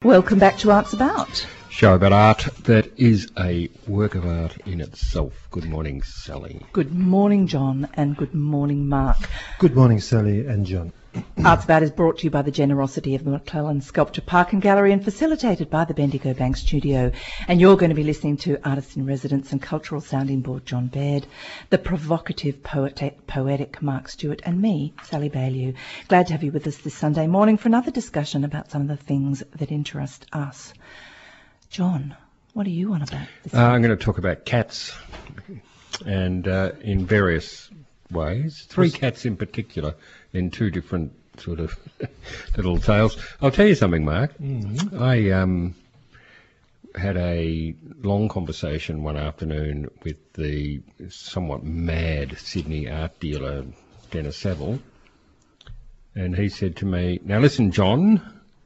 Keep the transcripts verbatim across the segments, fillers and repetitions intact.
Welcome back to Arts About. Show about art that is a work of art in itself. Good morning, Sally. Good morning, John, and good morning, Mark. Good morning, Sally and John. Arts About is brought to you by the generosity of the McClellan Sculpture Park and Gallery and facilitated by the Bendigo Bank Studio. And you're going to be listening to Artist in Residence and Cultural Sounding Board John Baird, the provocative poetic, poetic Mark Stewart, and me, Sally Baillieu. Glad to have you with us this Sunday morning for another discussion about some of the things that interest us. John, what are you on about this uh, I'm going to talk about cats, and uh, in various ways. Three cats in particular, in two different sort of little tales. I'll tell you something, Mark. Mm-hmm. I um, had a long conversation one afternoon with the somewhat mad Sydney art dealer, Dennis Saville, and he said to me, "Now listen, John,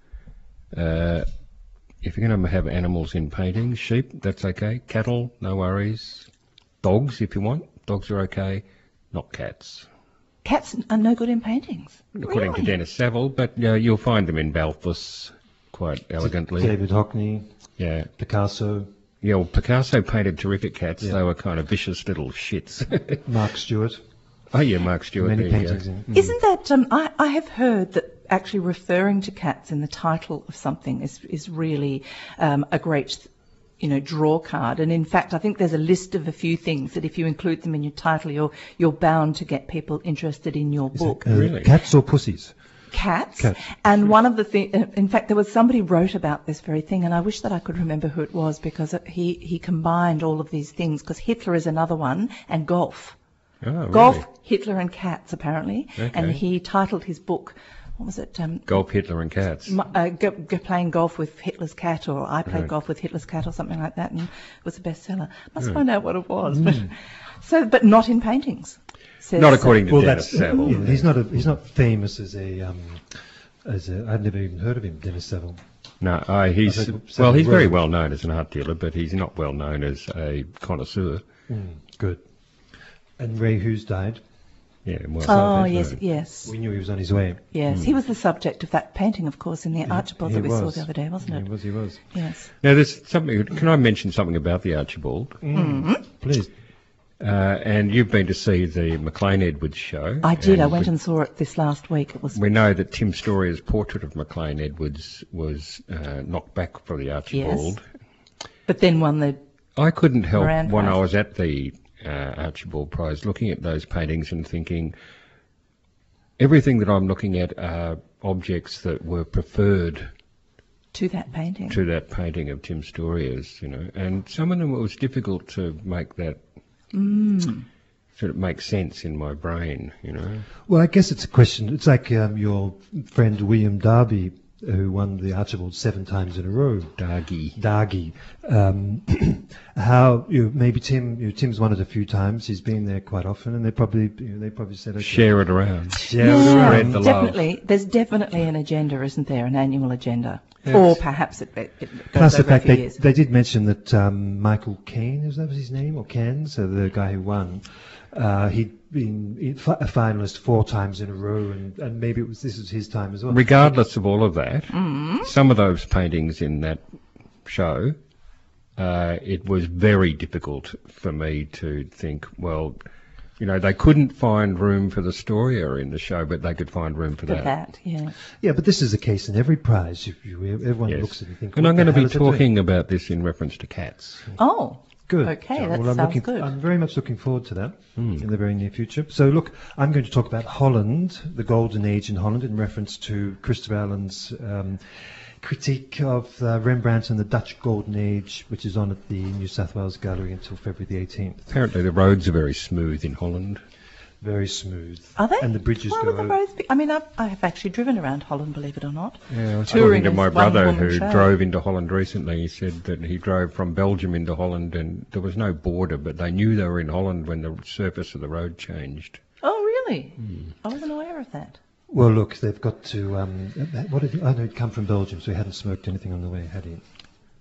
uh, if you're going to have animals in paintings, sheep, that's okay. Cattle, no worries. Dogs, if you want. Dogs are okay. Not cats." Cats are no good in paintings. According really? to Dennis Saville, but uh, you'll find them in Balthus quite elegantly. David Hockney, yeah, Picasso. Yeah, well, Picasso painted terrific cats. Yeah. They were kind of vicious little shits. Mark Stewart. Oh yeah, Mark Stewart. Many there you paintings. go. In. Mm. Isn't that, um, I, I have heard that actually referring to cats in the title of something is, is really um, a great, you know, draw card. And in fact, I think there's a list of a few things that if you include them in your title, you're, you're bound to get people interested in your Is book. it, uh, Really? Cats or pussies? Cats. Cats. And one of the things, in fact, there was somebody wrote about this very thing, and I wish that I could remember who it was, because it, he, he combined all of these things, because Hitler is another one, and golf. Oh, really? Golf, Hitler and cats, apparently. Okay. And he titled his book, what was it? Um, Golf, Hitler and cats. m- uh, go, go playing golf with Hitler's cat, or I played Right. golf with Hitler's cat, or something like that, and it was a bestseller. Must Right. find out what it was. But, so, but not in paintings. Says, Not according to Well, Dennis that's Saville. yeah, he's not a, he's not famous as a um, as a, I'd never even heard of him, Dennis Saville. No, uh, he's I think well. Saville He's very wrote- well known as an art dealer, but he's not well known as a connoisseur. Mm, good. And Ray Hughes died. Yeah. Well, Oh, that's yes, right. yes. We knew he was on his way. Yes, he was the subject of that painting, of course, in the Archibald He that we saw was. the other day, wasn't He it? was. He was. Yes. Now, there's something. Can I mention something about the Archibald? Mm-hmm. Please. Uh, and you've been to see the McLean Edwards show. I did. I and went we, and saw it this last week. It was we know that Tim Storier's portrait of McLean Edwards was uh, knocked back for the Archibald. but then won the I couldn't help Moran when Prize. I was at the uh, Archibald Prize looking at those paintings and thinking, everything that I'm looking at are objects that were preferred to that painting. to that painting of Tim Storier's, you know, and some of them it was difficult to make that Mm. sort of make sense in my brain, you know. Well, I guess it's a question. It's like um, your friend William Darby, who won the Archibald seven times in a row. Dargy. Dargy. Um, how you know, maybe Tim? You know, Tim's won it a few times. He's been there quite often, and they probably you know, they probably said, okay, Share it around. share it Yeah, around. Spread the love. definitely. There's definitely an agenda, isn't there? An annual agenda, Yes. or perhaps it, it, it goes Plus the over a fact few they, years. they did mention that um, Michael Caine, is that his name, or Cairns, so the guy who won, uh, he'd been in- fi- a finalist four times in a row, and, and maybe it was this was his time as well. Regardless of all of that, Mm. some of those paintings in that show, uh, it was very difficult for me to think, well, you know, they couldn't find room for the Storia in the show, but they could find room for For that. that, yeah. Yeah, but this is the case in every prize. If you, everyone Yes. looks at it and thinks, And what I'm the going to hell be is it doing? talking about this in reference to cats. Oh, Good. Okay, John. that well, I'm sounds looking, good. I'm very much looking forward to that Hmm. in the very near future. So, look, I'm going to talk about Holland, the golden age in Holland, in reference to Christopher Allen's um, critique of uh, Rembrandt and the Dutch Golden Age, which is on at the New South Wales Gallery until February the eighteenth. Apparently the roads are very smooth in Holland. Very smooth. are they? And the bridges Why go would the over. roads be? I mean, I've, I have actually driven around Holland, believe it or not. Yeah, I was Touring talking to is my one brother woman who show. drove into Holland recently. He said that he drove from Belgium into Holland and there was no border, but they knew they were in Holland when the surface of the road changed. Oh, really? Hmm. I wasn't aware of that. Well, look, they've got to. Um, what did he, I know he'd come from Belgium, so he hadn't smoked anything on the way, had he?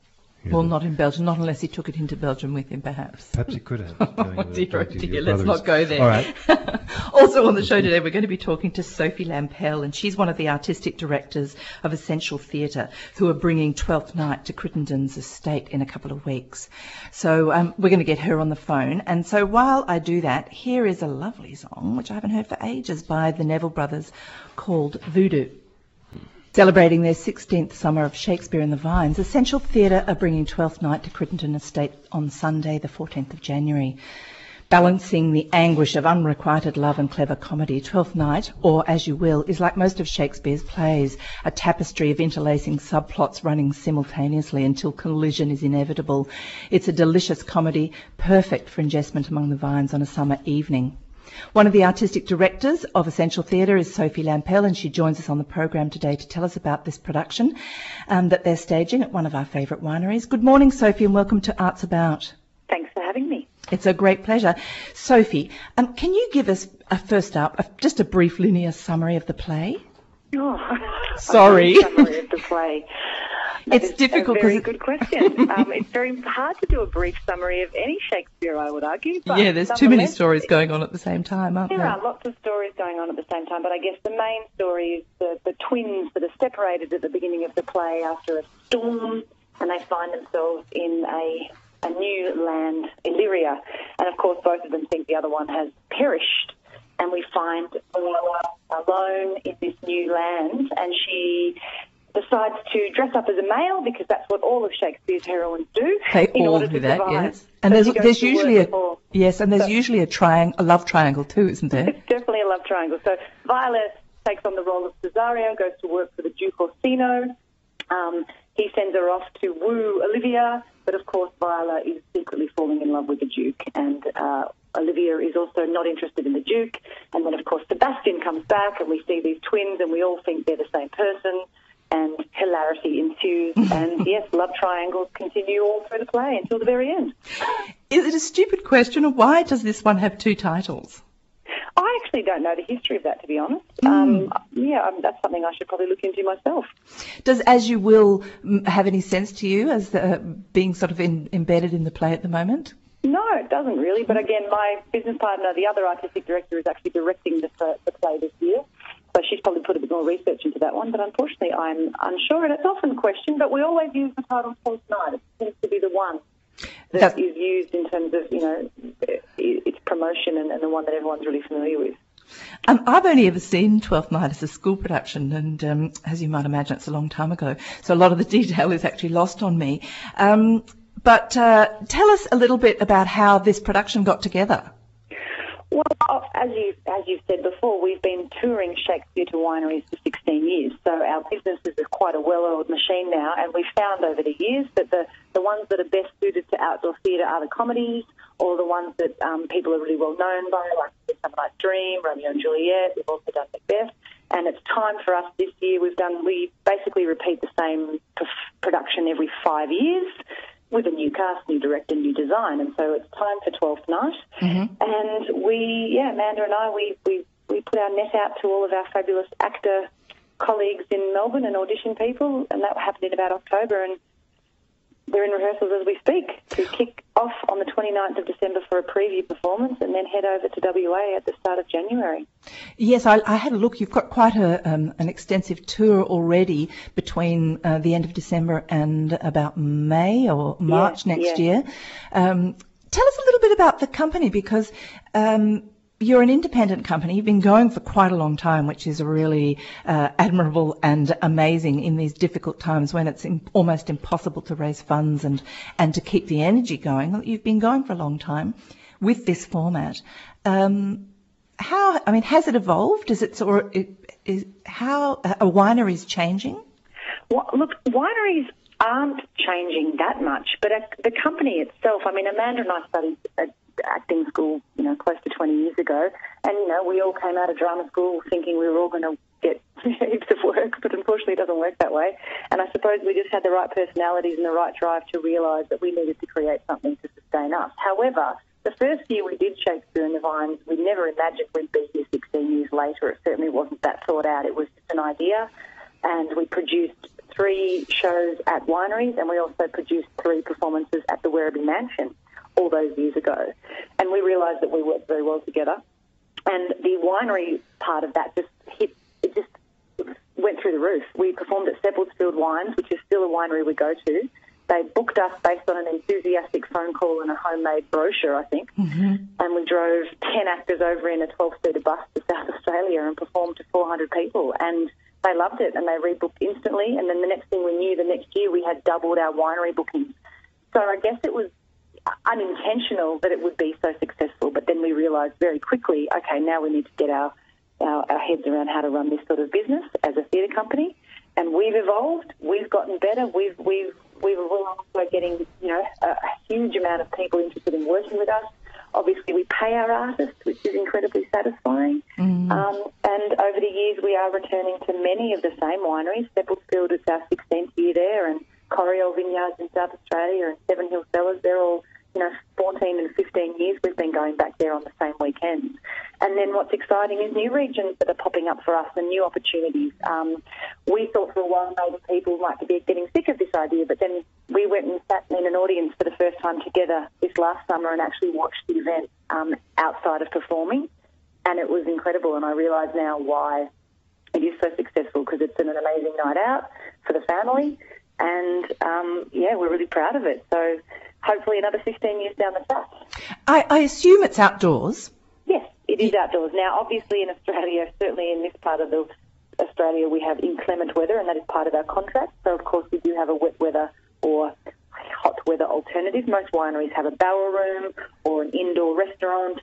Yeah. Well, not in Belgium, not unless he took it into Belgium with him, perhaps. Perhaps he could have. Oh, dear, oh, to dear, your let's brothers. not go there. All right. Also on the show today, we're going to be talking to Sophie Lampell, and she's one of the artistic directors of Essential Theatre, who are bringing Twelfth Night to Crittenden's estate in a couple of weeks. So um, we're going to get her on the phone. And so while I do that, here is a lovely song, which I haven't heard for ages, by the Neville Brothers, called Voodoo. Celebrating their sixteenth summer of Shakespeare in the Vines, Essential Theatre are bringing Twelfth Night to Crittenden Estate on Sunday, the fourteenth of January. Balancing the anguish of unrequited love and clever comedy, Twelfth Night, or As You Will, is like most of Shakespeare's plays, a tapestry of interlacing subplots running simultaneously until collision is inevitable. It's a delicious comedy, perfect for ingestment among the vines on a summer evening. One of the artistic directors of Essential Theatre is Sophie Lampell, and she joins us on the program today to tell us about this production um, that they're staging at one of our favourite wineries. Good morning, Sophie, and welcome to Arts About. Thanks for having me. It's a great pleasure. Sophie, um, can you give us, a first up, a, just a brief linear summary of the play? Oh, Sorry. A brief summary of the play. That It's is difficult a very 'cause it- good question. um, it's very hard to do a brief summary of any Shakespeare, I would argue. But Yeah, there's too many nonetheless, stories going on at the same time, aren't There there? are lots of stories going on at the same time, but I guess the main story is the, the twins that are separated at the beginning of the play after a storm, and they find themselves in a, a new land, Illyria. And, of course, both of them think the other one has perished. And we find Viola alone in this new land, and she decides to dress up as a male because that's what all of Shakespeare's heroines do. They in all order do to that, survive. yes. And So there's she goes there's to usually work a for- yes, and there's So- usually a triang a love triangle too, isn't there? It's definitely a love triangle. So Violet takes on the role of Cesario, goes to work for the Duke Orsino. Um, he sends her off to woo Olivia, but of course Viola is secretly falling in love with the Duke, and uh, Olivia is also not interested in the Duke. And then of course Sebastian comes back, and we see these twins, and we all think they're the same person. And hilarity ensues, and yes, love triangles continue all through the play until the very end. Is it a stupid question, or why does this one have two titles? I actually don't know the history of that, to be honest. Um, yeah, um, that's something I should probably look into myself. Does As You Will mm, have any sense to you as uh, being sort of in, embedded in the play at the moment? No, it doesn't really. But again, my business partner, the other artistic director, is actually directing the, the play this year. So she's probably put a bit more research into that one. But unfortunately, I'm unsure, and it's often questioned. But we always use the title Twelfth Night. It seems to be the one that That's- is used in terms of, you know, its promotion and, and the one that everyone's really familiar with. Um, I've only ever seen Twelfth Night as a school production, and um, as you might imagine, it's a long time ago. So a lot of the detail is actually lost on me. Um, but uh, tell us a little bit about how this production got together. Well, as you as you've said before, we've been touring Shakespeare to wineries for sixteen years, so our business is quite a well-oiled machine now, and we've found over the years that the, the ones that are best suited to outdoor theatre are the comedies, or the ones that um, people are really well known by, like Midsummer Night's Dream, Romeo and Juliet. We've also done Macbeth, and it's time for us this year. We've done we basically repeat the same p- production every five years. With a new cast, new director, new design, and so it's time for Twelfth Night. Mm-hmm. And we, yeah, Amanda and I, we, we, we put our net out to all of our fabulous actor colleagues in Melbourne and audition people, and that happened in about October, and we're in rehearsals as we speak to kick off on the twenty-ninth of December for a preview performance and then head over to W A at the start of January. Yes, I, I had a look. You've got quite a, um, an extensive tour already between uh, the end of December and about May or March Yeah, next yeah. year. Um, tell us a little bit about the company, because um, you're an independent company. You've been going for quite a long time, which is really uh, admirable and amazing in these difficult times when it's in, almost impossible to raise funds and, and to keep the energy going. You've been going for a long time with this format. Um, how, I mean, has it evolved? Is it, or is, how a winery's changing? Well, look, wineries aren't changing that much, but uh, the company itself, I mean, Amanda and I studied at acting school, you know, close to twenty years ago, and, you know, we all came out of drama school thinking we were all going to get heaps of work, but unfortunately it doesn't work that way. And I suppose we just had the right personalities and the right drive to realise that we needed to create something to sustain us. However, the first year we did Shakespeare in the Vines, we never imagined we'd be here sixteen years later. It certainly wasn't that thought out. It was just an idea, and we produced three shows at wineries, and we also produced three performances at the Werribee Mansion all those years ago. And we realised that we worked very well together. And the winery part of that just hit, it just went through the roof. We performed at Seppeltsfield Wines, which is still a winery we go to. They booked us based on an enthusiastic phone call and a homemade brochure, I think. Mm-hmm. And we drove ten actors over in a twelve-seater bus to South Australia and performed to four hundred people. And they loved it, and they rebooked instantly. And then the next thing we knew, the next year, we had doubled our winery bookings. So I guess it was unintentional that it would be so successful. But then we realised very quickly, okay, now we need to get our, our, our heads around how to run this sort of business as a theatre company. And we've evolved. We've gotten better. We've we've we've we're also getting you know a, a huge amount of people interested in working with us. Obviously, we pay our artists, which is incredibly satisfying. Mm. Um, and over the years, we are returning to many of the same wineries. Seppeltsfield is our sixteenth year there, and Coriol Vineyards in South Australia, and Seven Hill Cellars. They're all you know fourteen and fifteen years we've been going back there on the same weekends. And then what's exciting is new regions that are popping up for us and new opportunities. Um, we thought for a while maybe people might be getting sick of this idea, but then we went and sat in an audience for the first time together this last summer and actually watched the event um, outside of performing, and it was incredible. And I realise now why it is so successful, because it's an amazing night out for the family, and um, yeah, we're really proud of it. So hopefully another fifteen years down the track. I, I assume it's outdoors. Yes, it is outdoors. Now, obviously in Australia, certainly in this part of the Australia, we have inclement weather, and that is part of our contract. So, of course, we do have a wet weather or hot weather alternative. Most wineries have a barrel room or an indoor restaurant,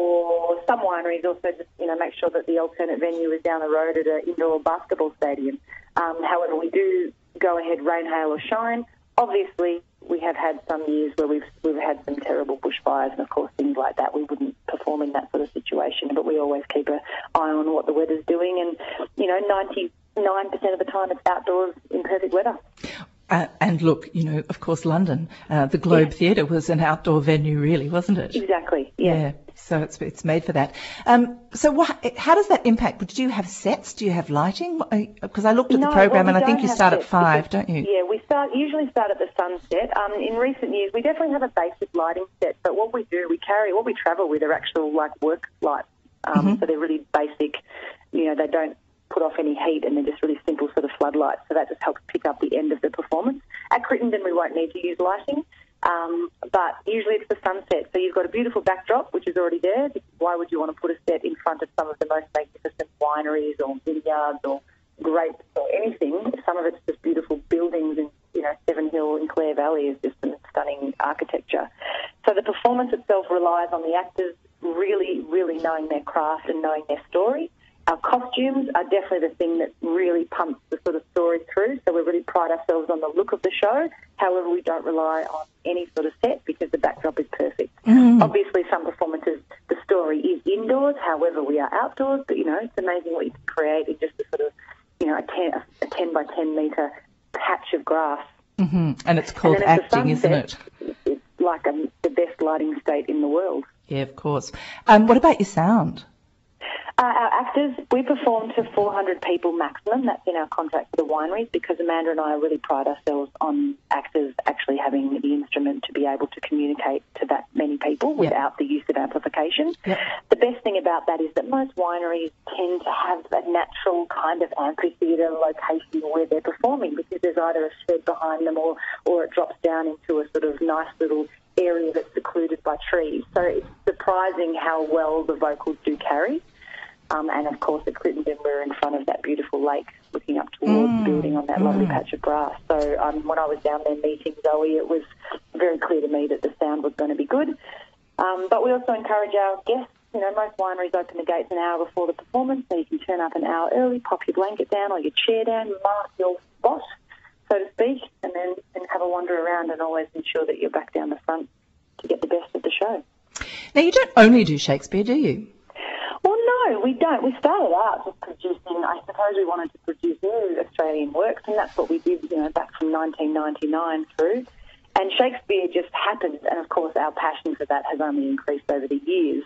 or some wineries also just, you know, make sure that the alternate venue is down the road at an indoor basketball stadium. Um, however, we do go ahead, rain, hail or shine. Obviously, we have had some years where we've we've had some terrible bushfires, and of course things like that. We wouldn't perform in that sort of situation, but we always keep an eye on what the weather's doing, and you know, ninety-nine percent of the time it's outdoors in perfect weather. Uh, and look, you know, of course, London, uh, the Globe yeah. Theatre was an outdoor venue, really, wasn't it? Exactly. Yeah. yeah. So it's it's made for that. Um, so what, how does that impact? Do you have sets? Do you have lighting? Because I looked at no, the program well, and I think you start at five, because, don't you? Yeah, we start usually start at the sunset. Um, in recent years, we definitely have a basic lighting set, but what we do, we carry, what we travel with are actual like work lights. Um, mm-hmm. So they're really basic. You know, they don't put off any heat, and they're just really simple sort of floodlights. So that just helps pick up the end of the performance. At Crittenden, we won't need to use lighting. Um, but usually it's the sunset. So you've got a beautiful backdrop, which is already there. Why would you want to put a set in front of some of the most magnificent wineries or vineyards or grapes or anything? Some of it's just beautiful buildings, and you know, Seven Hill in Clare Valley is just some stunning architecture. So the performance itself relies on the actors really, really knowing their craft and knowing their story. Our costumes are definitely the thing that really pumps the sort of story through, so we really pride ourselves on the look of the show. However, we don't rely on any sort of set because the backdrop is perfect. Mm. Obviously, some performances, the story is indoors, however, we are outdoors, but, you know, it's amazing what you can create in just a sort of, you know, a ten, a ten by ten metre patch of grass. Mm-hmm. And it's called and acting, sunset, isn't it? It's like a, the best lighting state in the world. Yeah, of course. Um, what about your sound? Uh, our actors, we perform to four hundred people maximum. That's in our contract for the wineries, because Amanda and I really pride ourselves on actors actually having the instrument to be able to communicate to that many people without yep. the use of amplification. Yep. The best thing about that is that most wineries tend to have a natural kind of amphitheatre location where they're performing, because there's either a shed behind them or, or it drops down into a sort of nice little area that's secluded by trees. So it's surprising how well the vocals do carry. Um, and, of course, at Crittenden, we're in front of that beautiful lake looking up towards mm. the building on that mm. lovely patch of grass. So um, when I was down there meeting Zoe, it was very clear to me that the sound was going to be good. Um, but we also encourage our guests. You know, most wineries open the gates an hour before the performance, so you can turn up an hour early, pop your blanket down or your chair down, mark your spot, so to speak, and then and have a wander around, and always ensure that you're back down the front to get the best of the show. Now, you don't only do Shakespeare, do you? Well, no, we don't. We started out just producing, I suppose we wanted to produce new Australian works, and that's what we did, you know, back from nineteen ninety-nine through. And Shakespeare just happened, and of course our passion for that has only increased over the years.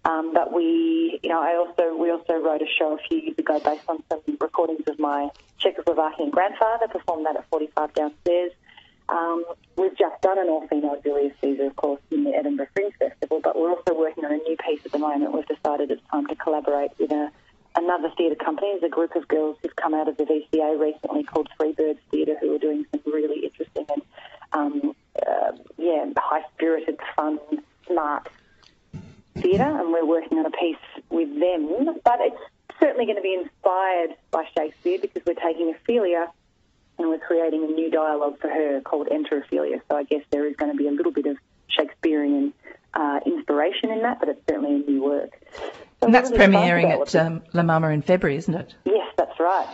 Um, but we, you know, I also we also wrote a show a few years ago based on some recordings of my Czechoslovakian grandfather. Performed that at forty-five downstairs. Um, we've just done an all-female Julius Caesar, of course, in the Edinburgh Fringe Festival. But we're also working on a new piece at the moment. We've decided it's time to collaborate with a, another theatre company. There's a group of girls who've come out of the V C A recently called Freebirds Theatre, who are doing some really interesting and um, uh, yeah, high-spirited, fun, smart theatre, and we're working on a piece with them. But it's certainly going to be inspired by Shakespeare because we're taking Ophelia and we're creating a new dialogue for her called Enter Ophelia. So I guess there is going to be a little bit of Shakespearean uh, inspiration in that, but it's certainly a new work. So and that's really premiering at um, La Mama in February, isn't it? Yes, that's right.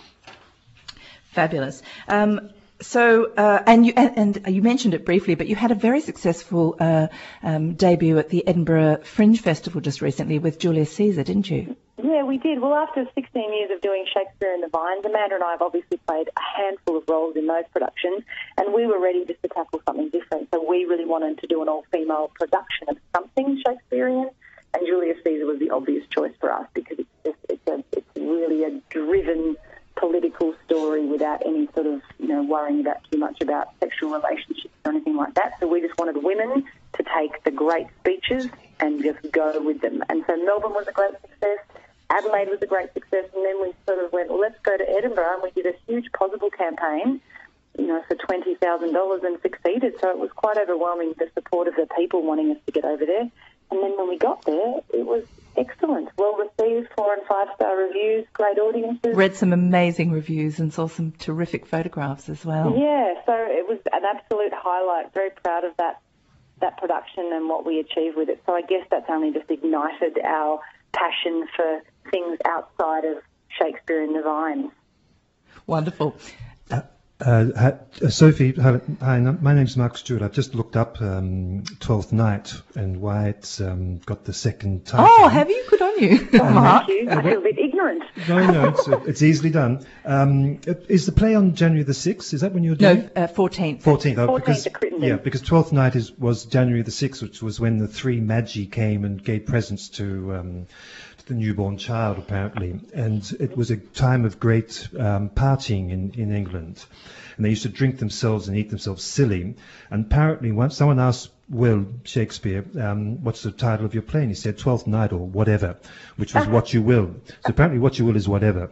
Fabulous. Um, So, uh, and you and, and you mentioned it briefly, but you had a very successful uh, um, debut at the Edinburgh Fringe Festival just recently with Julius Caesar, didn't you? Yeah, we did. Well, after sixteen years of doing Shakespeare in the Vines, Amanda and I have obviously played a handful of roles in those productions, and we were ready just to tackle something different. So we really wanted to do an all-female production of something Shakespearean, and Julius Caesar was the obvious choice for us because it's just it's a it's really a driven political story without any sort of, you know, worrying about too much about sexual relationships or anything like that. So we just wanted women to take the great speeches and just go with them. And so Melbourne was a great success, Adelaide was a great success, and then we sort of went, well, let's go to Edinburgh, and we did a huge possible campaign, you know, for twenty thousand dollars and succeeded. So it was quite overwhelming, the support of the people wanting us to get over there. And then when we got there, it was excellent, well received, four and five star reviews, great audiences. Read some amazing reviews and saw some terrific photographs as well. Yeah, so it was an absolute highlight. Very proud of that that production and what we achieved with it. So I guess that's only just ignited our passion for things outside of Shakespeare in the Vines. Wonderful. Uh, uh, uh, Sophie, hi, hi, my name's Mark Stewart. I've just looked up um, Twelfth Night and why it's um, got the second title. Oh, have you? Good on you, Mark. Thank you. I feel a bit ignorant. No, no, it's, it's easily done. Um, is the play on January the sixth? Is that when you're doing No, uh, fourteenth. fourteenth. Oh, fourteenth because, at Crittenden. yeah, because Twelfth Night is, was January the sixth, which was when the three Magi came and gave presents to, um, to the newborn child, apparently. And it was a time of great um, partying in, in England. And they used to drink themselves and eat themselves silly. And apparently, once someone asked Will Shakespeare, um, what's the title of your play? And he said Twelfth Night or whatever, which was What You Will. So apparently What You Will is whatever.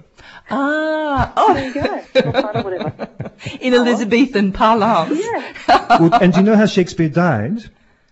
Ah, oh, There you go. What kind of whatever. in Elizabethan parlance. Yeah. Well, and do you know how Shakespeare died?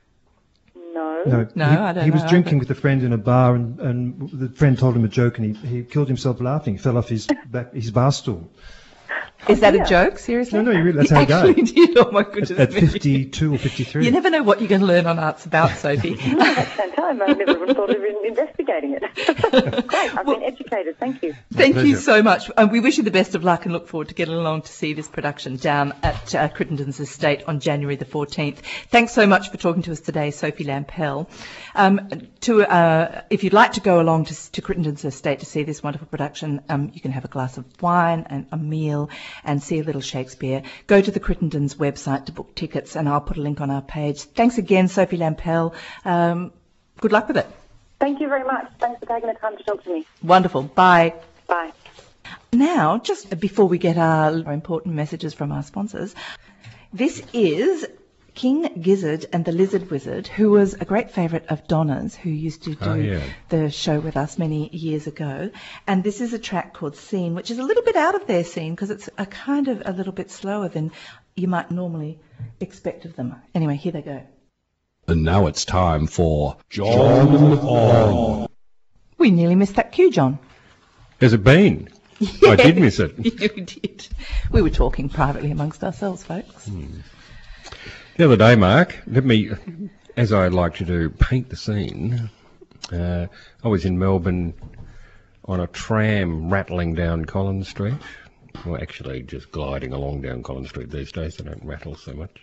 No. No, No, he, I don't he was know. drinking with a friend in a bar, and, and the friend told him a joke, and he, he killed himself laughing. He fell off his back, his bar stool. Is that yeah. a joke? Seriously? No, no, you really, that's He how he died. actually did. Oh my goodness. At me. fifty-two or fifty-three. You never know what you're going to learn on Arts About, Sophie. No, that's fantastic. I never even thought of investigating it. Great. I've been educated. Thank you. Thank you pleasure. so much. And we wish you the best of luck and look forward to getting along to see this production down at uh, Crittenden's Estate on January the fourteenth. Thanks so much for talking to us today, Sophie Lampell. Um, to, uh, if you'd like to go along to, to Crittenden's Estate to see this wonderful production, um, you can have a glass of wine and a meal and see a little Shakespeare. Go to the Crittenden's website to book tickets, and I'll put a link on our page. Thanks again, Sophie Lampell. Um, good luck with it. Thank you very much. Thanks for taking the time to talk to me. Wonderful. Bye. Bye. Now, just before we get our important messages from our sponsors, this is King Gizzard and the Lizard Wizard, who was a great favourite of Donna's, who used to do Oh, yeah. the show with us many years ago. And this is a track called Scene, which is a little bit out of their scene because it's a kind of a little bit slower than you might normally expect of them. Anyway, here they go. And now it's time for John On. We nearly missed that cue, John. Has it been? I did miss it. You did. We were talking privately amongst ourselves, folks. The other day, Mark, let me, as I like to do, paint the scene. Uh, I was in Melbourne on a tram rattling down Collins Street. Well, actually, just gliding along down Collins Street these days. They don't rattle so much.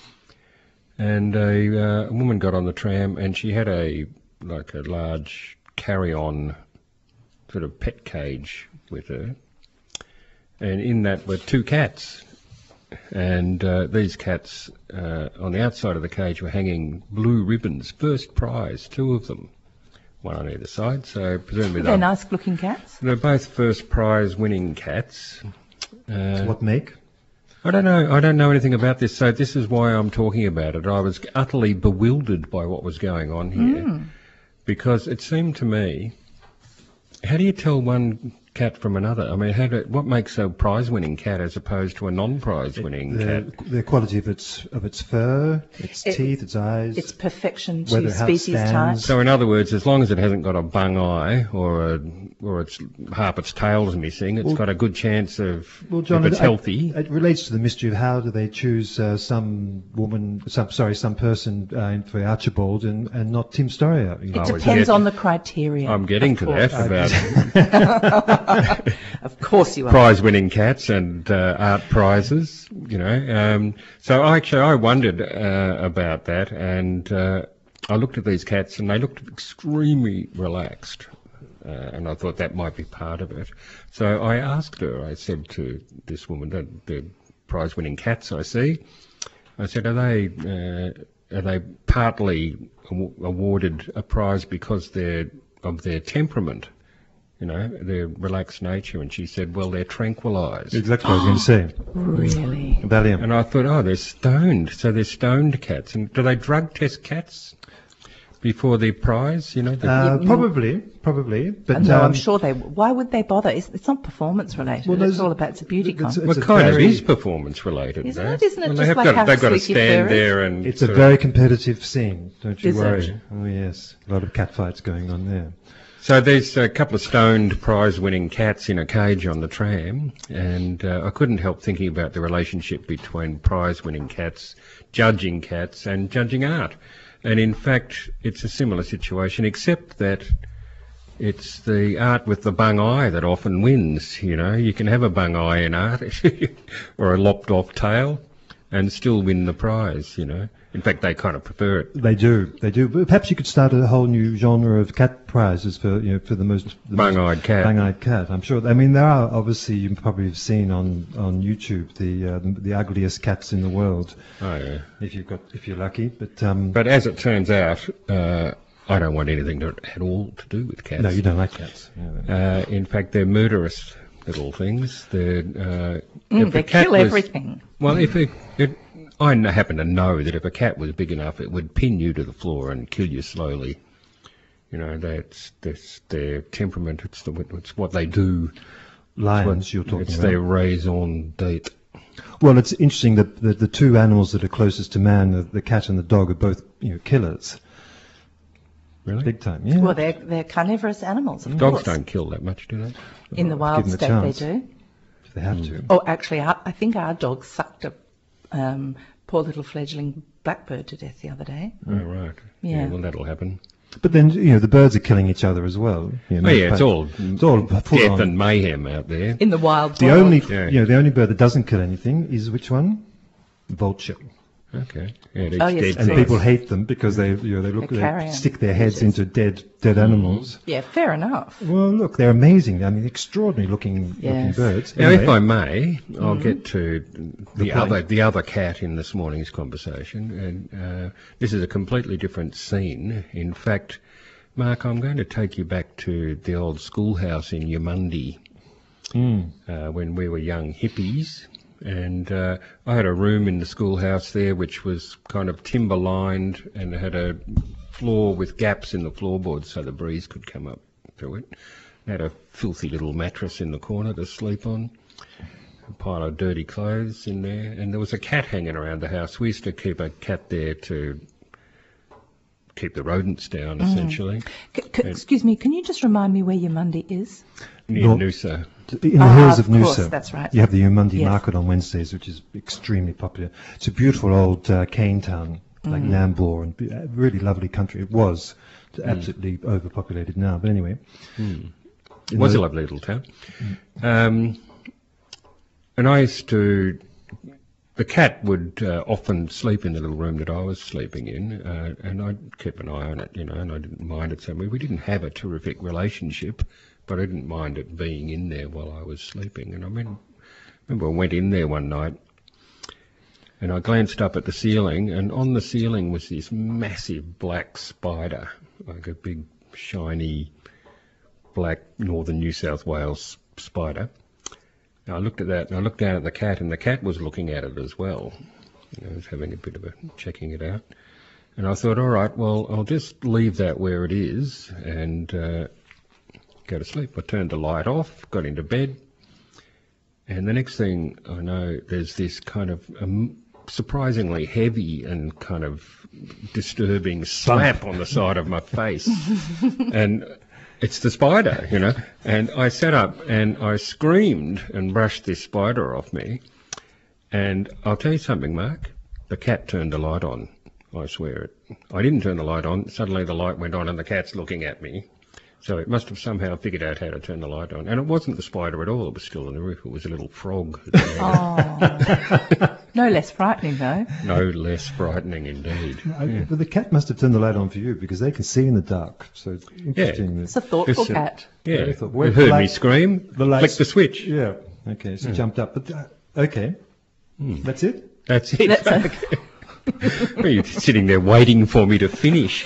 And a, uh, a woman got on the tram, and she had a like a large carry-on sort of pet cage with her. And in that were two cats. And uh, these cats, uh, on the outside of the cage, were hanging blue ribbons, first prize, two of them. one on either side. So presumably They're they're, nice-looking cats. they're both first prize winning cats. Uh, What make? I don't know. I don't know anything about this, so this is why I'm talking about it. I was utterly bewildered by what was going on here, because it seemed to me, how do you tell one cat from another? I mean, how do, what makes a prize-winning cat as opposed to a non-prize-winning The, cat? the quality of its of its fur, its It- teeth, its eyes. It's perfection to Whether how it species type. stands. So in other words, as long as it hasn't got a bung eye or a, or it's half its tail's missing, it's Well- got a good chance of, Well, John, if it's it, healthy. It, it relates to the mystery of how do they choose uh, some woman, some sorry, some person uh, for Archibald and, and not Tim Story. You know? It I was depends get- on the criteria. I'm getting of to course. that about Of course you are. prize-winning cats and uh, art prizes, you know. Um, so I actually I wondered uh, about that, and uh, I looked at these cats, and they looked extremely relaxed, uh, and I thought that might be part of it. So I asked her. I said to this woman, the, the prize-winning cats I see, I said, are they uh, are they partly aw- awarded a prize because they're of their temperament? You know, their relaxed nature, and she said, well, they're tranquilised. Exactly what I was going to say. Really? Valium. And I thought, oh, they're stoned. So they're stoned cats. And do they drug test cats before the prize? You know, the, Uh, You- probably, probably, but no, um, I'm sure they. Why would they bother? It's, it's not performance related. Well, it's there's- all about it's a beauty it's- contest. well, it's a kind of very- is performance related. Isn't though. it? Isn't it Well, just they have like got, how they've got to sleek your stand fur is? there and. It's a sort of- very competitive scene. Don't you Is it? worry. Oh yes, a lot of cat fights going on there. So there's a couple of stoned prize-winning cats in a cage on the tram, and uh, I couldn't help thinking about the relationship between prize-winning cats, judging cats, and judging art. And in fact, it's a similar situation, except that it's the art with the bung eye that often wins. You know, you can have a bung eye in art or a lopped-off tail and still win the prize. You know, in fact, they kind of prefer it. They do, they do. But perhaps you could start a whole new genre of cat prizes for you know for the most the most Bung-eyed cat. bung-eyed cat. I'm sure. I mean, there are obviously you probably have seen on on YouTube the uh, the, the ugliest cats in the world. Oh, yeah. If you've got if you're lucky, but um, But as it turns out, uh, I don't want anything to, at all to do with cats. no, you don't like cats. Yeah. Uh, in fact, they're murderous little things. They're, uh, Mm, if they a cat kill was- everything. Well, if it, it, I kn- happen to know that if a cat was big enough, it would pin you to the floor and kill you slowly. You know, that's, that's their temperament. It's, the, it's what they do. Lions, you're talking It's about. their raison d'etre. Well, it's interesting that the, the two animals that are closest to man, the, the cat and the dog, are both you know killers, Really? big time. Yeah. Well, they're they're carnivorous animals, of Dogs course. don't kill that much, do they? In the wild Given the state, chance. they do. They have to. Oh, actually, our, I think our dog sucked a um, poor little fledgling blackbird to death the other day. Oh, right. Yeah. Well, that'll happen. But then you know the birds are killing each other as well. You know, Oh, yeah, it's but all, it's all full death on. and mayhem out there. In the wild The world. only Yeah. you know the only bird that doesn't kill anything is which one? Vulture. Okay. Yeah, it Oh, eats yes, dead And Yes. people hate them because they you know they look They're they carrion stick their heads creatures. into dead dead animals. Yeah, fair enough. Well, look, they're amazing. I mean, extraordinary looking Yes. looking birds. Now, if Anyway, I may, I'll Mm-hmm. get to the, point. other the other cat in this morning's conversation, and uh, this is a completely different scene. In fact, Mark, I'm going to take you back to the old schoolhouse in Yamundi Mm. uh, when we were young hippies. And uh, I had a room in the schoolhouse there which was kind of timber lined and had a floor with gaps in the floorboards so the breeze could come up through it. Had a filthy little mattress in the corner to sleep on, a pile of dirty clothes in there, and there was a cat hanging around the house. We used to keep a cat there to keep the rodents down, essentially, C- c- excuse me, can you just remind me where Yamundi is? near Well, Noosa. In the Ah, hills of of course, Noosa, that's right. you have the Yamundi Yes. market on Wednesdays, which is extremely popular. It's a beautiful old uh, cane town, like Mm. Nambour, and be- uh, really lovely country. It was absolutely overpopulated now, but anyway. It In was a the- lovely little town. Um, and I used to, the cat would uh, often sleep in the little room that I was sleeping in, uh, and I'd keep an eye on it, you know, and I didn't mind it so much. We didn't have a terrific relationship, but I didn't mind it being in there while I was sleeping. And I mean, remember I went in there one night, and I glanced up at the ceiling, and on the ceiling was this massive black spider, like a big shiny black northern New South Wales spider. And I looked at that, and I looked down at the cat, and the cat was looking at it as well. You know, I was having a bit of a checking it out. And I thought, all right, well, I'll just leave that where it is and uh, go to sleep. I turned the light off, got into bed, and the next thing I know, there's this kind of um, surprisingly heavy and kind of disturbing slap on the side of my face. And it's the spider, you know. And I sat up and I screamed and brushed this spider off me. And I'll tell you something, Mark, the cat turned the light on. I swear it. I didn't turn the light on. Suddenly the light went on and the cat's looking at me. So it must have somehow figured out how to turn the light on. And it wasn't the spider at all. It was still on the roof. It was a little frog. Oh. No less frightening, though. No less frightening, indeed. I, Yeah. But the cat must have turned the light on for you because they can see in the dark. So it's interesting. It's a thoughtful Just a- cat. Yeah, I thought, you well, heard the me light- scream, the lights- flick the switch. Yeah. Okay, so jumped up. But uh, okay. That's it? That's it. That's a- Well, you're sitting there waiting for me to finish.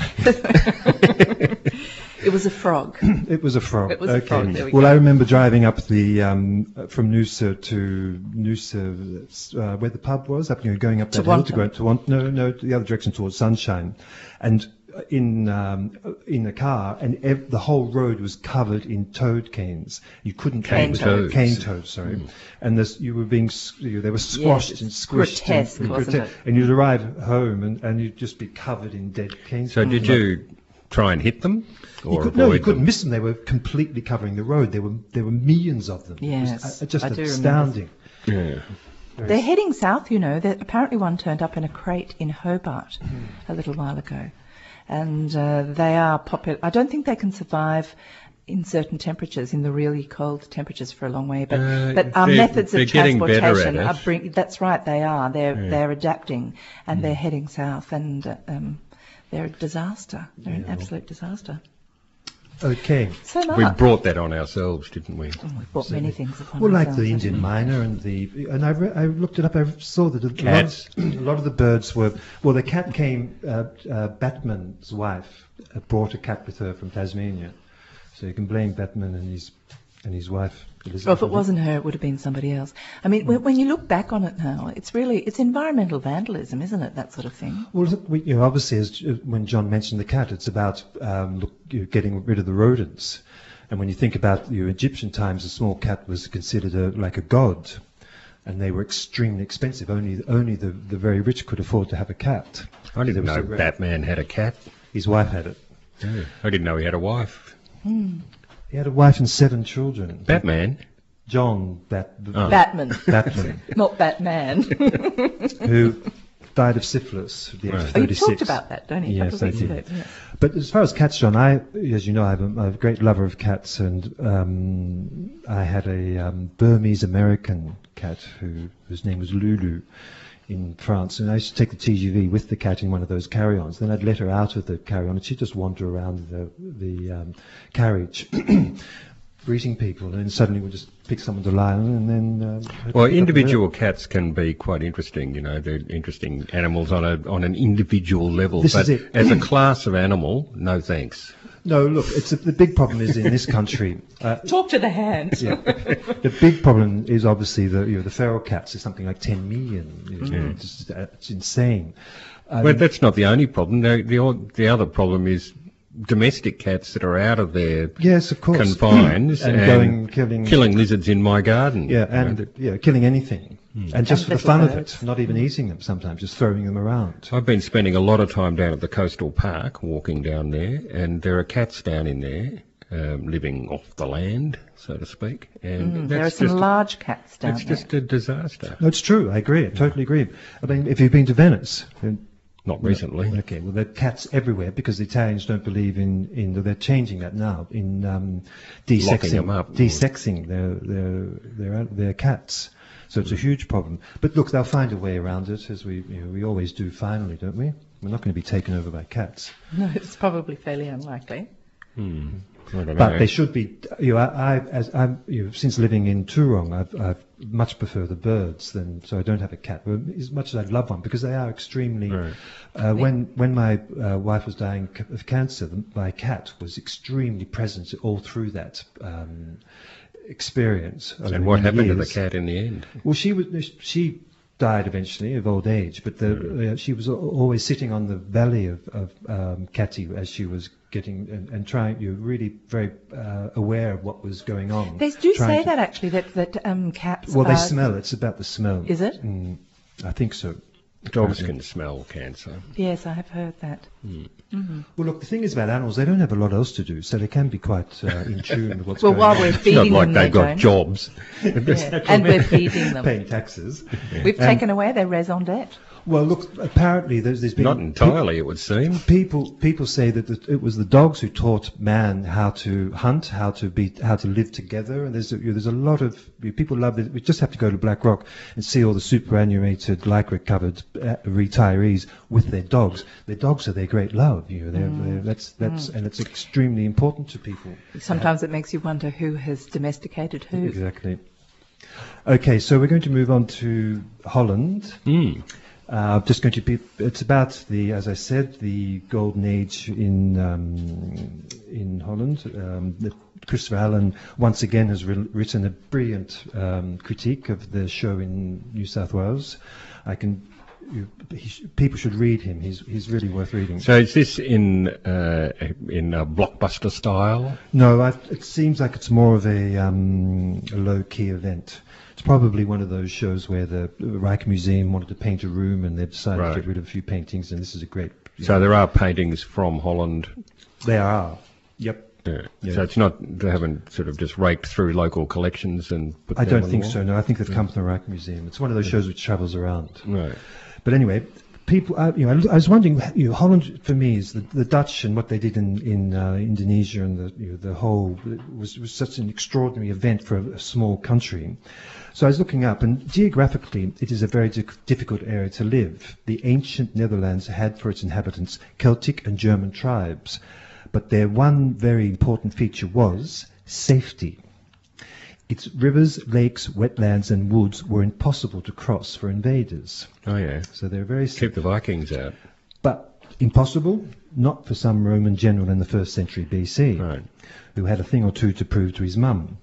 It was a frog. It was a frog. It was a okay. frog, there we well, go. I remember driving up the um, from Noosa to Noosa, uh, where the pub was, up you know, going up that hill to go to one, no, no, the other direction towards Sunshine, and in um, in the car, and ev- the whole road was covered in toad canes. You couldn't Cane it was- toads. cane toads, sorry, and this, you were being s- you, they were squashed it's and squished, grotesque, and, wasn't it? and you'd arrive home and, and you'd just be covered in dead cane. So did you try and hit them? You Or could, no, you avoid couldn't them? miss them. They were completely covering the road. There were there were millions of them. It was, Yes, uh, just I do remember. astounding. Yeah. They're heading south, you know. There- Apparently one turned up in a crate in Hobart a little while ago. And uh, they are popular. I don't think they can survive in certain temperatures, in the really cold temperatures for a long way. But, Uh, but our they're- methods they're of getting better transportation at are it. bring, that's right, they are. They're, Yeah. they're adapting and they're heading south and uh, um, they're a disaster. They're an absolute disaster. Okay. So Mark, We brought that on ourselves, didn't we? oh, we've brought many things upon Well, like ourselves, the haven't Indian we? miner and the and I, re- I looked it up. I saw that a lot, Cats. of, a lot of the birds were well. The cat came. Uh, uh, Batman's wife uh, brought a cat with her from Tasmania, so you can blame Batman and his and his wife. Elizabeth. Well, if it wasn't her, it would have been somebody else. I mean, when, when you look back on it now, it's really, it's environmental vandalism, isn't it, that sort of thing? Well, look, we, you know, obviously, as uh, when John mentioned the cat, it's about um, look, you know, getting rid of the rodents. And when you think about you know, Egyptian times, a small cat was considered a, like a god, and they were extremely expensive. Only only the, the very rich could afford to have a cat. I didn't There know was a- Batman had a cat. His wife had it. Yeah. I didn't know he had a wife. He had a wife and seven children. Batman? John Bat- Oh. Batman, Batman, not Batman. who died of syphilis at the age of Right. Oh, you thirty-six. talked about that, don't you? a Yes, couple of I weeks did. ago, yes. But as far as cats, John, I, as you know, I'm a, I'm a great lover of cats, and um, I had a um, Burmese American cat who whose name was Lulu in France, and I used to take the T G V with the cat in one of those carry-ons. Then I'd let her out of the carry-on, and she'd just wander around the the um, carriage. Greeting people, and then suddenly we'll just pick someone to lie on, and then. Um, pick Well, up the individual cats can be quite interesting. You know, they're interesting animals on a on an individual level. This but is it. as a class of animal, no thanks. No, look, it's a, the big problem is in this country. Uh, Talk to the hand. yeah, the big problem is obviously the you know the feral cats is something like ten million. You know, it's, just, uh, it's insane. Um, But that's not the only problem. The, the o- the other problem is domestic cats that are out of their yes, of course, confines and, going killing, killing lizards in my garden. yeah, You know, and that- yeah, killing anything, and just for the little fun of birds. it, not even eating them. Sometimes just throwing them around. I've been spending a lot of time down at the coastal park, walking down there, and there are cats down in there, um, living off the land, so to speak. And Mm, there are that's some just, large cats down it's there. just a disaster. No, it's true. I agree. I totally agree. I mean, if you've been to Venice. then- Not recently. Okay, well, there are cats everywhere because the Italians don't believe in, in they're changing that now, in um, desexing, them up. desexing their, their, their, their cats. So it's a huge problem. But look, they'll find a way around it, as we, you know, we always do finally, don't we? We're not going to be taken over by cats. No, it's probably fairly unlikely. I don't But know. they should be. You know, I, I as I'm you know, since living in Toorong, I've, I've much prefer the birds than. So I don't have a cat, well, as much as I'd love one, because they are extremely. Right. Uh, when when my uh, wife was dying c- of cancer, the- my cat was extremely present all through that um, experience. over And what many happened to the years. cat in the end? Well, she was she died eventually of old age, but the, uh, she was al- always sitting on the valley of, of um, Kati as she was getting and, and trying. You were really very uh, aware of what was going on. They do trying say to- that actually, that, that um, cats Well, they are... smell. It's about the smell. Is it? Mm, I think so. Dogs Apparently. can smell cancer. Yes, I have heard that. Well, look, the thing is about animals, they don't have a lot else to do, so they can be quite uh, in tune with what's Well, going while on. we're It's not feeding like them, they've they got don't. jobs. Yeah. And we're feeding them. Paying taxes. We've taken away their raison d'etre. Well, look, apparently there's, there's been... Not entirely, it would seem. People people say that the, it was the dogs who taught man how to hunt, how to be, how to live together. And there's a, you know, there's a lot of people love it. We just have to go to Black Rock and see all the superannuated, lycra covered uh, retirees with their dogs. Their dogs are their great love. You know, they're, they're, that's that's and it's extremely important to people. Sometimes it makes you wonder who has domesticated who. Exactly. Okay, so we're going to move on to Holland. Mm. Uh, just going to be, it's about the, as I said, the golden age in um, in Holland. Um, the, Christopher Allen once again has re- written a brilliant um, critique of the show in New South Wales. I can, you, he sh- people should read him. He's he's really worth reading. So is this in uh, in a blockbuster style? No, I, it seems like it's more of a, um, a low-key event. It's probably one of those shows where the Reich Museum wanted to paint a room and they've decided Right. to get rid of a few paintings, and this is a great... So there are paintings from Holland. They are. Yep. Yeah. Yeah. So it's not, they haven't sort of just raked through local collections and put I them don't on think the so, wall? no. I think they've come from the Reich Museum. It's one of those shows which travels around. Right. But anyway, people, uh, you know, I, I was wondering, you know, Holland for me is the, the Dutch and what they did in in uh, Indonesia and the you know, the whole it was was such an extraordinary event for a, a small country. So I was looking up, and geographically, it is a very di- difficult area to live. The ancient Netherlands had for its inhabitants Celtic and German tribes, but their one very important feature was safety. Its rivers, lakes, wetlands, and woods were impossible to cross for invaders. Oh, yeah. So they're very Keep the Vikings out. but impossible, not for some Roman general in the first century B C, Right. who had a thing or two to prove to his mum.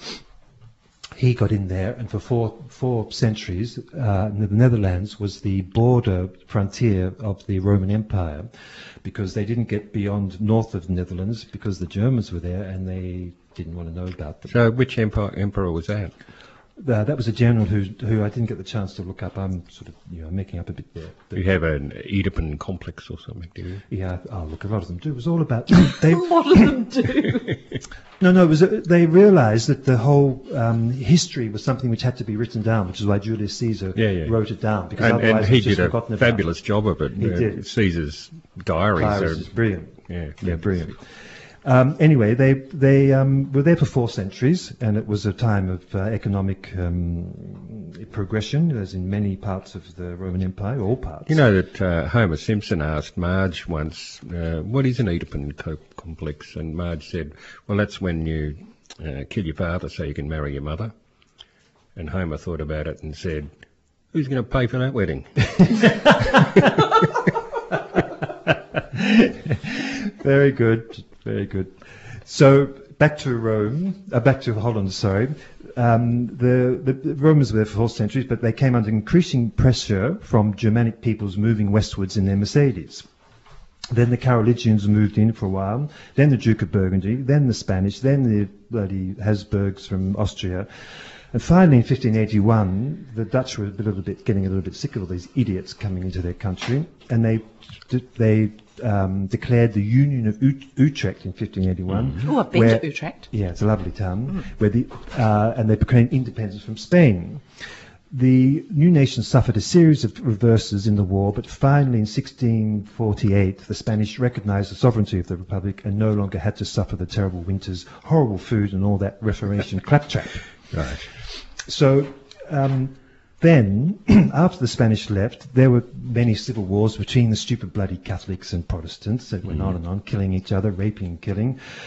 He got in there, and for four four centuries, uh, the Netherlands was the border frontier of the Roman Empire, because they didn't get beyond north of the Netherlands because the Germans were there and they didn't want to know about them. So which emperor, emperor was that? Uh, that was a general who who I didn't get the chance to look up. I'm sort of you know making up a bit there. Do you have an Oedipal complex or something, do you? Yeah, oh look, a lot of them do. It was all about they. A lot of them do. No, no, it was, uh, they realized that the whole um, history was something which had to be written down, which is why Julius Caesar Yeah, yeah. wrote it down, because And, otherwise and he it's just did a forgotten about. fabulous job of it. He Uh, did. Caesar's diaries Cyrus are is brilliant. Yeah, Yeah, brilliant. Um, anyway, they they um, were there for four centuries, and it was a time of uh, economic um, progression, as in many parts of the Roman Empire, all parts. You know that uh, Homer Simpson asked Marge once, uh, what is an Oedipal co- complex? And Marge said, well, that's when you uh, kill your father so you can marry your mother. And Homer thought about it and said, who's going to pay for that wedding? Very good, very good. So back to Rome, uh, back to Holland. Sorry, um, the, the, the Romans were there for four centuries, but they came under increasing pressure from Germanic peoples moving westwards in their Mercedes. Then the Carolingians moved in for a while. Then the Duke of Burgundy. Then the Spanish. Then the bloody Habsburgs from Austria. And finally, in fifteen eighty-one, the Dutch were a little bit getting a little bit sick of all these idiots coming into their country, and they they um, declared the Union of Ut- Utrecht in fifteen eighty-one. Oh, I've been where- to Utrecht. Yeah, it's a lovely town. Where the uh, and they proclaimed independence from Spain. The new nation suffered a series of reverses in the war, but finally in sixteen forty-eight, the Spanish recognized the sovereignty of the Republic and no longer had to suffer the terrible winters, horrible food, and all that Reformation claptrap. Right. So um, then, after the Spanish left, there were many civil wars between the stupid bloody Catholics and Protestants that went on and on, killing each other, raping and killing.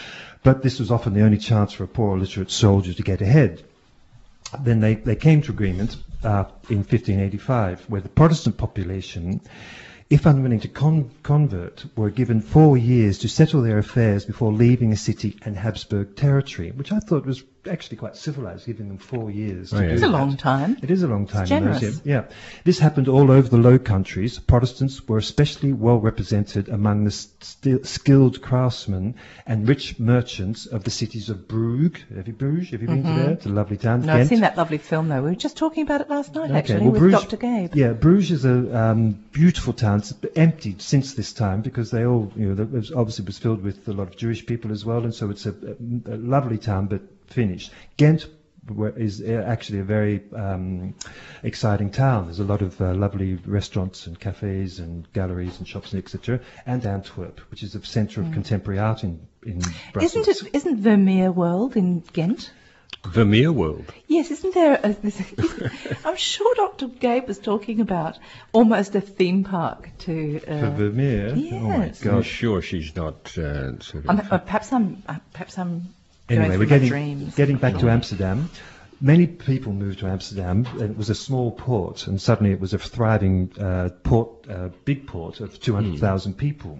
but this was often the only chance for a poor illiterate soldier to get ahead. Then they, they came to agreement uh, in fifteen eighty-five, where the Protestant population, if unwilling to con convert, were given four years to settle their affairs before leaving a city and Habsburg territory, which I thought was actually quite civilized, giving them four years. Oh, to yeah. do It's a that. long time. It is a long time. It's in those generous. years. Yeah. This happened all over the Low Countries. Protestants were especially well represented among the st skilled craftsmen and rich merchants of the cities of Brugge. Have you, Bruges? Have you been to there? It's a lovely town. No, I've Ghent. seen that lovely film though. We were just talking about it last night Okay, actually well, with Bruges- Doctor Gabe. Yeah, Bruges is a um, beautiful town. It's emptied since this time because they all, you know, it was obviously was filled with a lot of Jewish people as well, and so it's a, a, a lovely town, but finished. Ghent where- is uh, actually a very um, exciting town. There's a lot of uh, lovely restaurants and cafes and galleries and shops, et cetera. And Antwerp, which is a centre of contemporary art in in Brussels. Isn't it? Isn't Vermeer World in Ghent? Vermeer World. Yes, isn't there? A, this, I'm sure Doctor Gabe was talking about almost a theme park to. For Uh, Vermeer? Oh my yes. I'm God. sure she's not uh, sort of... I'm, uh, perhaps I'm. Uh, perhaps I'm. Anyway, going we're through my getting, dreams. getting back to Amsterdam. Many people moved to Amsterdam, and it was a small port, and suddenly it was a thriving uh, port, uh, big port of two hundred thousand people.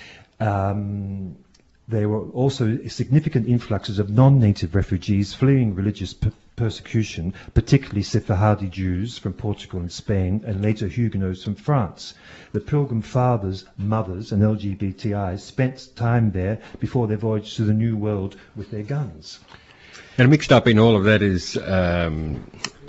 Um, there were also significant influxes of non-native refugees fleeing religious per persecution, particularly Sephardi Jews from Portugal and Spain, and later Huguenots from France. The Pilgrim Fathers, mothers, and L G B T Is spent time there before their voyage to the New World with their guns. And mixed up in all of that is um,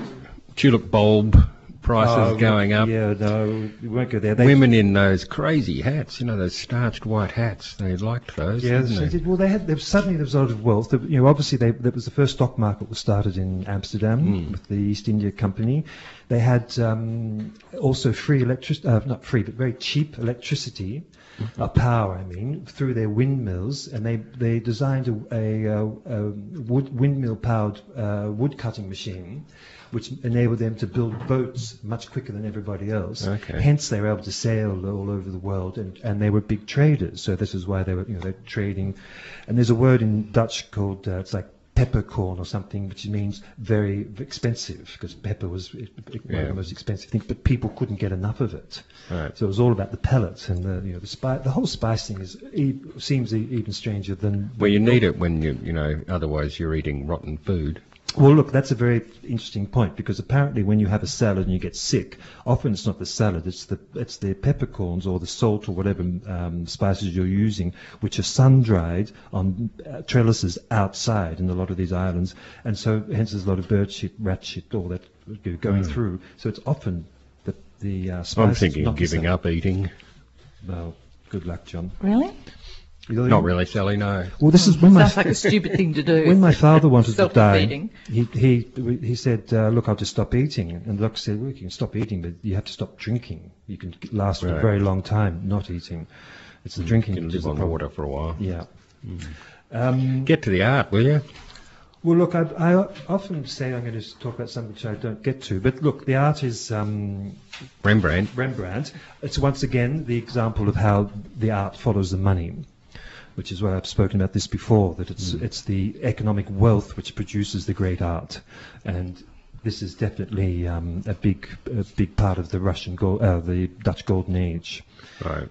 tulip bulb prices Oh, going up. Yeah, no, we won't go there. They, Women in those crazy hats, you know, those starched white hats. They liked those, Yeah, didn't they they? did. Well, they had. There, suddenly, there was a lot of wealth. There- You know, obviously, they, that was the first stock market was started in Amsterdam with the East India Company. They had um, also free electric, uh, not free, but very cheap electricity, uh, power. I mean, through their windmills, and they they designed a, a, uh a wood windmill powered uh, wood cutting machine, which enabled them to build boats much quicker than everybody else. Okay. Hence, they were able to sail all over the world, and, and they were big traders. So this is why they were, you know, they're trading. And there's a word in Dutch called uh, it's like peppercorn or something, which means very expensive, because pepper was one Yeah. of the most expensive things. But people couldn't get enough of it. Right. So it was all about the pellets and the, you know, the spice. The whole spice thing is e seems e even stranger than. Well, you need it when you, you know, otherwise you're eating rotten food. Well, look, that's a very interesting point, because apparently when you have a salad and you get sick, often it's not the salad, it's the it's the peppercorns or the salt or whatever um, spices you're using, which are sun-dried on uh, trellises outside in a lot of these islands, and so hence there's a lot of bird shit, rat shit, all that going through. So it's often the the uh, spices. I'm thinking not of the giving salad. up eating. Well, good luck, John. Really? Not really, Sally, no. Well, this is when my Sounds like a stupid thing to do. when my father wanted to die, Self-defeating. he he he said, uh, "Look, I'll just stop eating." And the doctor said, "Well, you can stop eating, but you have to stop drinking. You can last for a Right. very long time not eating. It's the drinking You can which is live the on problem." water for a while. Yeah. Um, Get to the art, will you? well, look, I, I often say I'm going to talk about something which I don't get to, but look, the art is um, Rembrandt. Rembrandt. It's once again the example of how the art follows the money, which is what I've spoken about this before, that it's it's the economic wealth which produces the great art, and this is definitely um, a big a big part of the Russian gold, uh, the Dutch Golden Age. Right.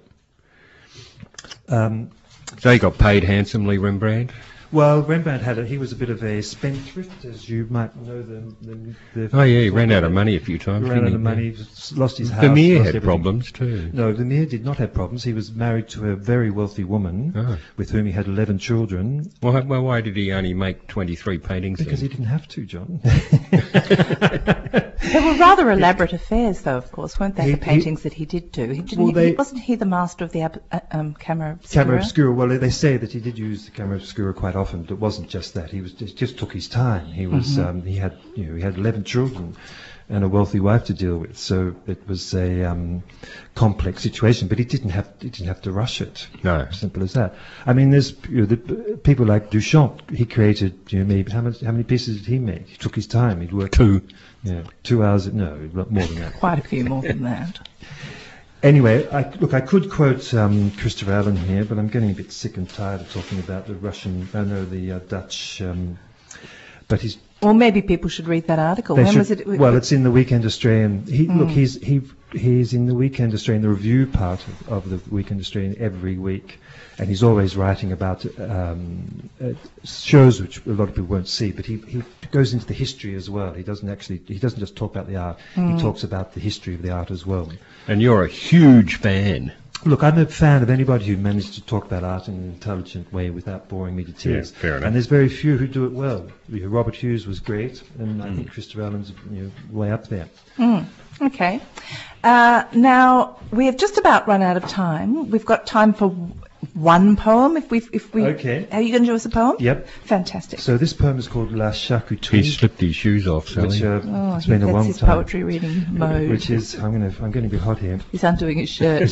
Um, So he got paid handsomely, Rembrandt? well, Rembrandt had a, he was a bit of a spendthrift, as you might know. The, the, the Oh, yeah, he ran out of money a few times. He ran didn't out of he? money, s- lost his house. Vermeer lost had everything. problems too. No, Vermeer did not have problems. He was married to a very wealthy woman Oh. with whom he had eleven children. Well, well, why did he only make twenty-three paintings Because he then? didn't have to, John. They were rather elaborate affairs, though, of course, weren't they? He- the he- paintings that he did do. He didn't. Well, he, they- wasn't he the master of the ab, uh, um, camera obscura? Camera obscura. Well, they say that he did use the camera obscura quite often, but it wasn't just that. He was just, just took his time. He was um, he had you know he had eleven children and a wealthy wife to deal with, so it was a um, complex situation. But he didn't have he didn't have to rush it. No. Simple as that. I mean, there's you know, the, people like Duchamp. He created you know maybe how many how many pieces did he make? He took his time. He'd work Two. Yeah, two hours. No, more than that. Quite a few more than that. Anyway, I, look, I could quote um, Christopher Allen here, but I'm getting a bit sick and tired of talking about the Russian, I know the uh, Dutch, um, but he's... Well, maybe people should read that article. They When should- was it? Well, it's in the Weekend Australian. He, Mm. Look, he's he he's in the Weekend Australian, the review part of, of the Weekend Australian every week, and he's always writing about um, uh, shows which a lot of people won't see. But he, he goes into the history as well. He doesn't actually he doesn't just talk about the art. Mm. He talks about the history of the art as well. And you're a huge fan. Look, I'm a fan of anybody who managed to talk about art in an intelligent way without boring me to tears. Yeah, fair enough. And there's very few who do it well. You know, Robert Hughes was great, and I Mm. think Christopher Allen's you know, way up there. Mm, okay. Uh, now, we have just about run out of time. We've got time for w- one poem. If we, if we, Okay. Are you going to do us a poem? Yep. Fantastic. So this poem is called La Charcuterie. He slipped his shoes off, Sally. which uh, Oh, it's he- been a that's long his time. poetry reading mode. Which is I'm going to I'm going to be hot here. He's undoing his shirt.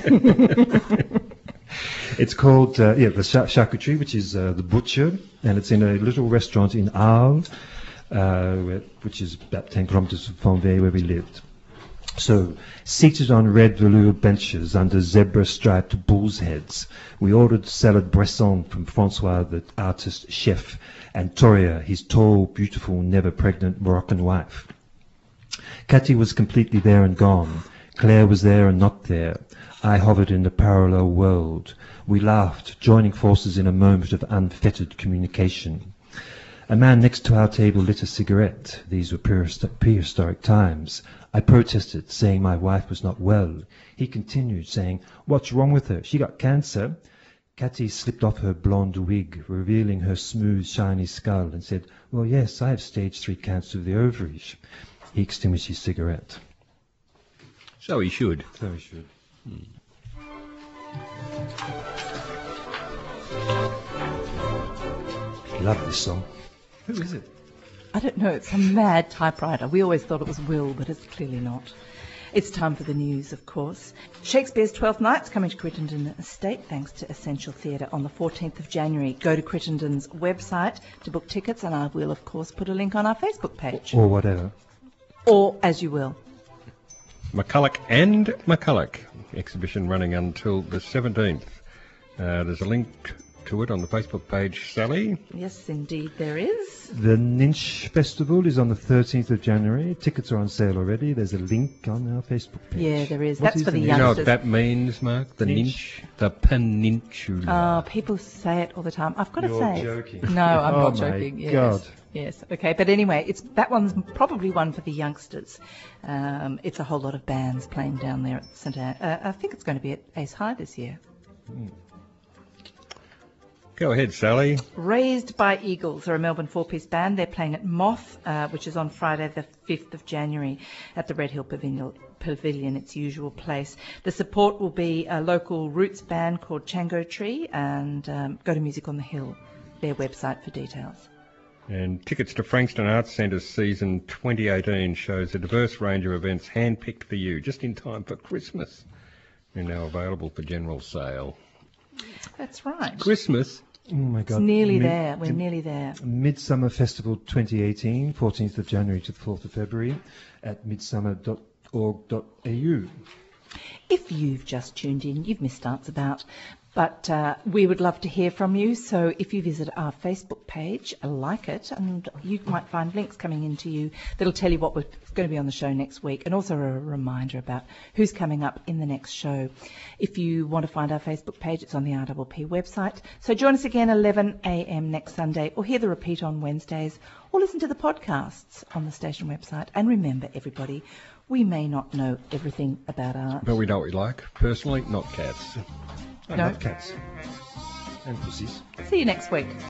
It's called uh, yeah the Char- Charcuterie, which is uh, the butcher, and it's in a little restaurant in Arles, uh, where, which is about ten kilometers from Fontvieille, where we lived. So, seated on red velour benches under zebra-striped bull's heads, we ordered salad Bresson from Francois, the artist chef, and Toria, his tall, beautiful, never pregnant Moroccan wife. Cathy was completely there and gone. Claire was there and not there. I hovered in a parallel world. We laughed, joining forces in a moment of unfettered communication. A man next to our table lit a cigarette. These were prehisto- prehistoric times. I protested, saying my wife was not well. He continued, saying, "What's wrong with her? She got cancer." Cathy slipped off her blonde wig, revealing her smooth, shiny skull, and said, "Well, yes, I have stage three cancer of the ovaries." He extinguished his cigarette. So he should. So he should. Love this song. Who is it? I don't know, it's a mad typewriter. We always thought it was Will, but it's clearly not. It's time for the news, of course. Shakespeare's Twelfth Night's coming to Crittenden Estate thanks to Essential Theatre on the fourteenth of January. Go to Crittenden's website to book tickets, and I will, of course, put a link on our Facebook page. Or whatever. Or as you will. McCulloch and McCulloch exhibition running until the seventeenth. Uh, there's a link to it on the Facebook page, Sally. Yes, indeed, there is. The Ninch Festival is on the thirteenth of January. Tickets are on sale already. There's a link on our Facebook page. Yeah, there is. What That's is for the Ninch? You know youngsters. what that means, Mark? The Ninch. ninch. The peninsula. Oh, people say it all the time. I've got to You're say. joking. No, I'm Oh not my joking. Yes. God. Yes. Okay. But anyway, it's that one's probably one for the youngsters. Um, it's a whole lot of bands playing down there at St Anne. Uh, I think it's going to be at Ace High this year. Go ahead, Sally. Raised by Eagles are a Melbourne four-piece band. They're playing at Moth, uh, which is on Friday the fifth of January at the Red Hill Pavilion, Pavilion, its usual place. The support will be a local roots band called Chango Tree, and um, go to Music on the Hill, their website for details. And tickets to Frankston Arts Centre's season twenty eighteen shows a diverse range of events handpicked for you just in time for Christmas. They're now available for general sale. That's right. Christmas? Oh my God. It's nearly Mid- there. We're nearly there. Midsummer Festival twenty eighteen, fourteenth of January to the fourth of February at midsummer dot org dot a u. If you've just tuned in, you've missed Arts About, but uh, we would love to hear from you. So if you visit our Facebook page, like it, and you might find links coming into you that'll tell you what we're going to be on the show next week, and also a reminder about who's coming up in the next show. If you want to find our Facebook page, it's on the R P P website. So join us again eleven a m next Sunday, or hear the repeat on Wednesdays, or listen to the podcasts on the station website. And remember, everybody, we may not know everything about art. But we know what we like. Personally, not cats. I No. love cats and pussies. See you next week.